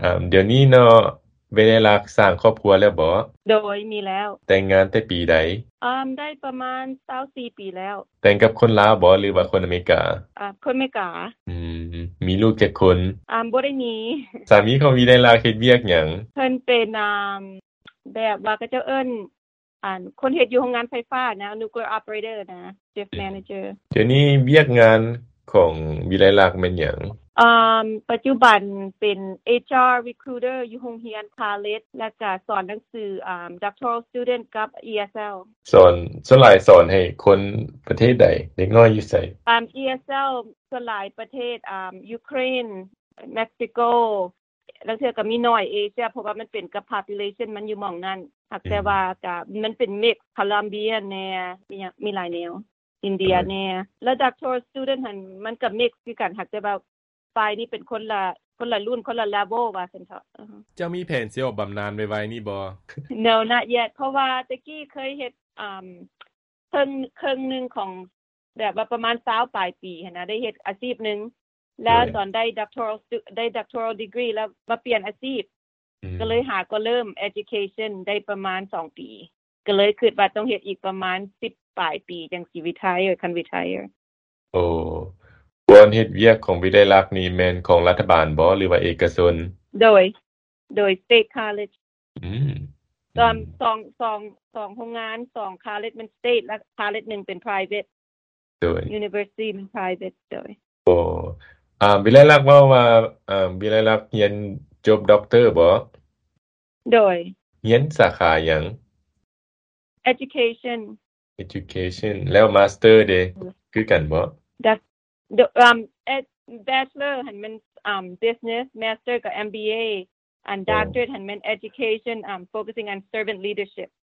เดี๋ยวนี้เนาะเวลาสร้างครอบครัวแล้วบ่โดยมีแล้วแต่งงานแต่ปีใดได้ประมาณ24ปีแล้วแต่งกับคนลาวบ่หรือว่าคนอเมริกาคนเมกาอืมีลูกจักคนบ่ได้มีสามีเขามีได้ลาเฮ็ดเวียกหยังเพิ่นเป็นแบบว่าเขาเจ้าเอิ้นคนเฮ็ดอยู่โรงงานไฟฟ้านะ Nuclear Operator นะ Shift Manager เดี๋ยวนี้เวียกงานของวิไลลักษณ์แม่นหยังปัจจุบันเป็น HR Recruiter อยู่โรงเรียน College แล้วก็สอนหนังสือDoctoral Student กับ ESL ส่วนหลายสอนให้คนประเทศใดเด็กน้อยอยู่ไส ESL ส่วนหลายประเทศยูเครนเม็กซิโกแล้วเทื่อก็มีน้อยเอเชียเพราะว่ามันเป็นกับ population มันอยู่หม้องนั้นแต่ว่าก็มันเป็น mix โคลัมเบียแน่มีหลายแนวอินเดียแน่แล้ว Doctoral Student หั่นมันก็ mix คือกันแต่ว่าฝ่ายนี้เป็นคนละรุ่นคนละ level ว่าซั่นเถาะเจ้ามีแผนสิออกบำนาญไวๆนี่บ่ No not yet เพราะว่าตะกี้เคยเฮ็ดครึ่งนึงของแบบว่าประมาณ20ปลายปีหั่นนะได้เฮ็ดอาชีพนึงแล้วตอนได้ doctoral degree แล้วมาเปลี่ยนอาชีพก็เลยก็เริ่ม education ได้ประมาณ2ปีก็เลยคิดว่าต้องเฮ็ดอีกประมาณ10ปลายปีจังสิ retire คัน retire โอ้ควรเฮ็ดเวียกของวิไลลักษณ์นี่แม่นของรัฐบาลบ่หรือว่าเอกชนโดย state college อืมตอน2โรงงาน2 college มัน state และ college นึงเป็น private โดย university มัน private โดยโอ้วิไลลักษณ์เว้าว่าวิไลลักษณ์เรียนจบด็อกเตอร์บ่โดยเรียนสาขาหยัง education education แล้วมาสเตอร์เด้คือกันบ่ that bachelor หันมันbusiness master กับ MBA and doctorate หันมัน education focusing on servant leadership